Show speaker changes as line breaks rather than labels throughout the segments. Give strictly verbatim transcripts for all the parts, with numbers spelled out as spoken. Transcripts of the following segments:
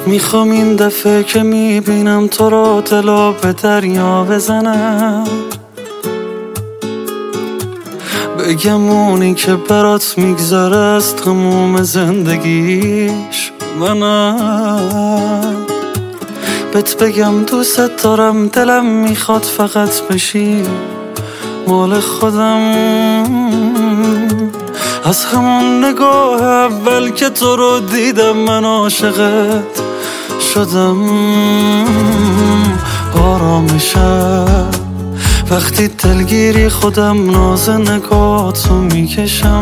میخوام این دفعه که میبینم تو را دلا به دریا بزنم، بگم اونی که برات میگذره از تموم زندگیش منم. بهت بگم دوست دارم، دلم میخواد فقط بشی مال خودم. از همون نگاه اول که تو رو دیدم من عاشقت شدم. آرامشم وقتی دلگیری خودم ناز نگاهتو میکشم.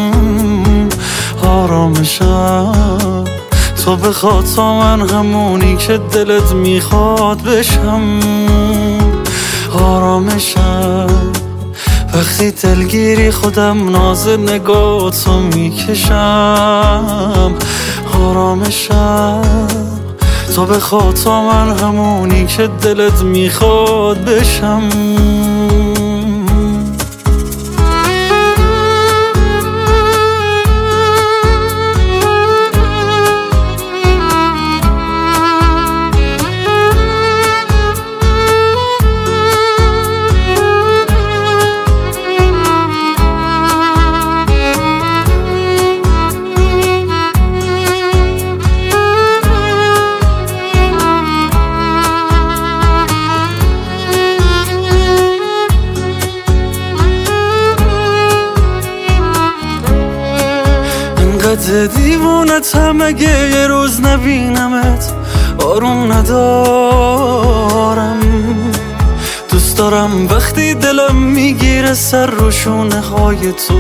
آرامشم تو بخواد تا من همونی که دلت میخواد بشم. آرامشم وقتی دلگیری خودم ناز نگاهتو میکشم. آرامشم تو بخواد تا من همونی که دلت میخواد بشم. انقدر دیوونتم اگه یه روز نبینمت آروم ندارم. دوست دارم وقتی دلم میگیره سر رو شونه های تو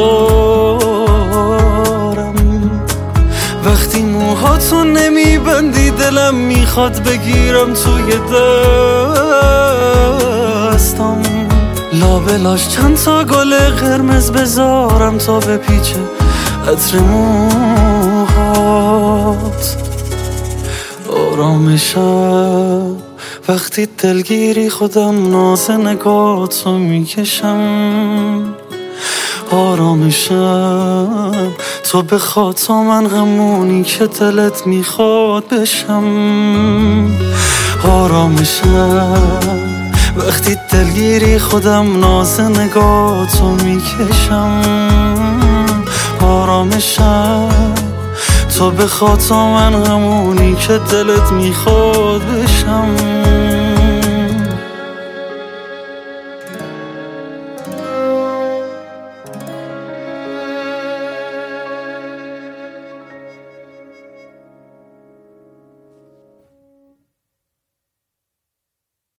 بذارم. وقتی موهاتو نمیبندی دلم میخواد بگیرم توی دستم. لابلاش چند تا گل قرمز بذارم تا بپیچه عطر موهات. آرامشم وقتی دلگیری خودم ناز نگاهتو میکشم. آرامشم تو بخواد تا من همونی که دلت میخواد بشم. آرامشم وقتی دلگیری خودم ناز نگاهتو میکشم. آرامشم تو بخواد تا من همونی که دلت میخواد بشم.